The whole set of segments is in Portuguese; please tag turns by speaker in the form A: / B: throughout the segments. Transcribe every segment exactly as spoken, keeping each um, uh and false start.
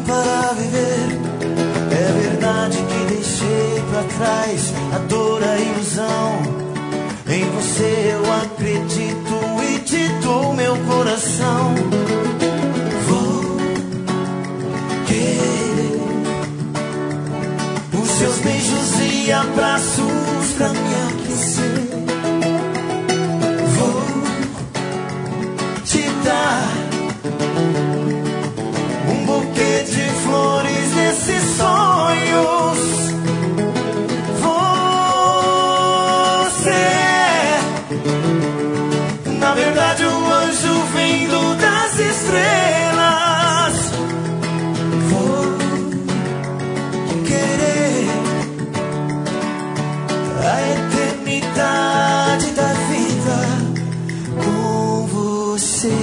A: para viver. É verdade que deixei pra trás a dor, a ilusão. Em você eu acredito e te dou meu coração. Vou querer os seus beijos e abraços pra me aquecer. Vou te dar um buquê de flores nesses sonhos. Você é, na verdade, um anjo vindo das estrelas. Vou querer a eternidade da vida com você.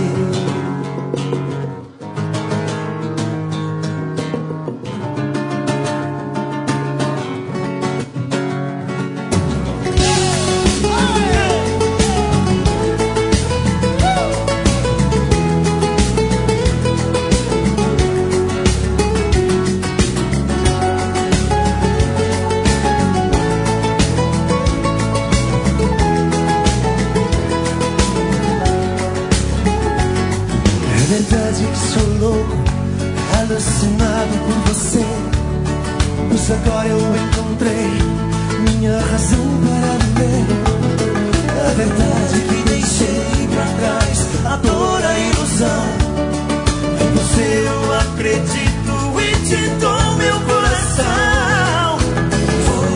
A: Alucinado por você, pois agora eu encontrei minha razão para viver. É verdade que deixei pra trás a dor, a ilusão. Em você eu acredito e te dou meu coração. Vou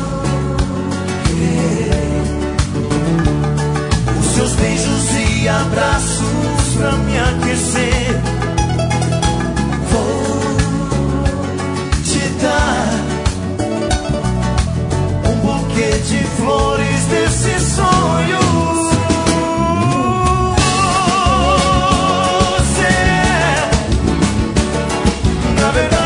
A: querer os seus beijos e abraços pra me aquecer. Um buquê de flores desse sonho. Você, na verdade,